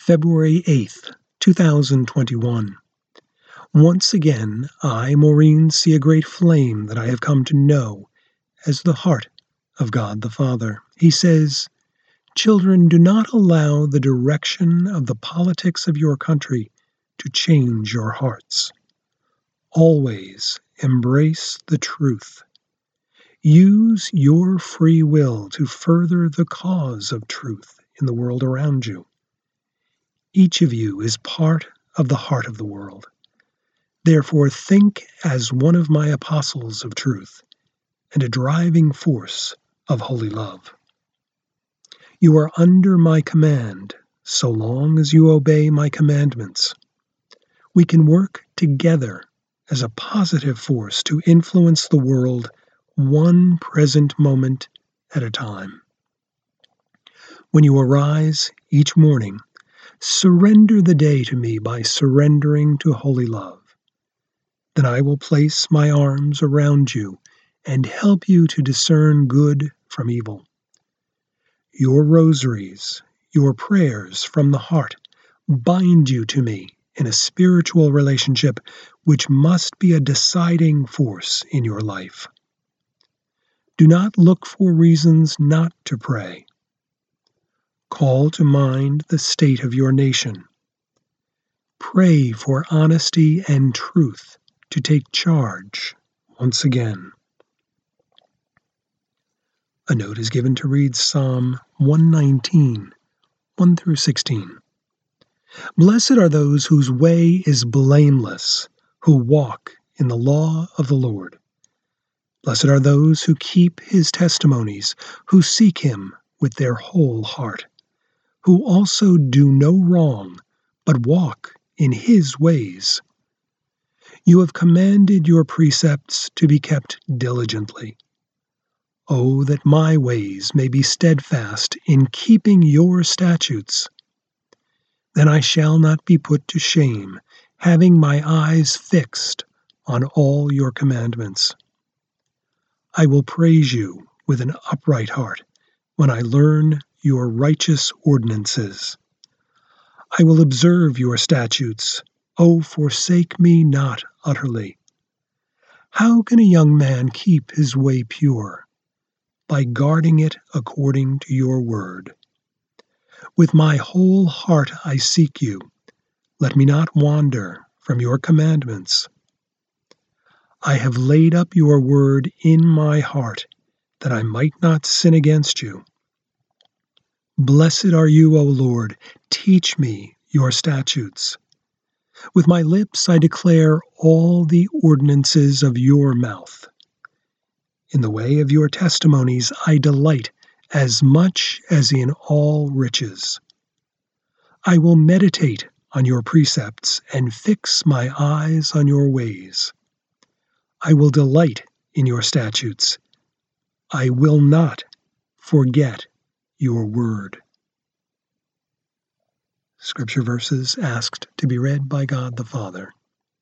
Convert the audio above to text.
February 8th, 2021. Once again, I, Maureen, see a great flame that I have come to know as the heart of God the Father. He says, "Children, do not allow the direction of the politics of your country to change your hearts. Always embrace the truth. Use your free will to further the cause of truth in the world around you. Each of you is part of the heart of the world. Therefore, think as one of my apostles of truth and a driving force of holy love. You are under my command so long as you obey my commandments. We can work together as a positive force to influence the world one present moment at a time. When you arise each morning, surrender the day to me by surrendering to holy love. Then I will place my arms around you and help you to discern good from evil. Your rosaries, your prayers from the heart, bind you to me in a spiritual relationship which must be a deciding force in your life. Do not look for reasons not to pray. Call to mind the state of your nation. Pray for honesty and truth to take charge once again." A note is given to read Psalm 119, 1 through 16. "Blessed are those whose way is blameless, who walk in the law of the Lord. Blessed are those who keep his testimonies, who seek him with their whole heart, who also do no wrong, but walk in his ways. You have commanded your precepts to be kept diligently. Oh, that my ways may be steadfast in keeping your statutes. Then I shall not be put to shame, having my eyes fixed on all your commandments. I will praise you with an upright heart when I learn your righteous ordinances. I will observe your statutes. Oh, forsake me not utterly. How can a young man keep his way pure? By guarding it according to your word. With my whole heart I seek you. Let me not wander from your commandments. I have laid up your word in my heart, that I might not sin against you. Blessed are you, O Lord. Teach me your statutes. With my lips I declare all the ordinances of your mouth. In the way of your testimonies I delight as much as in all riches. I will meditate on your precepts and fix my eyes on your ways. I will delight in your statutes. I will not forget your word." Scripture verses asked to be read by God the Father.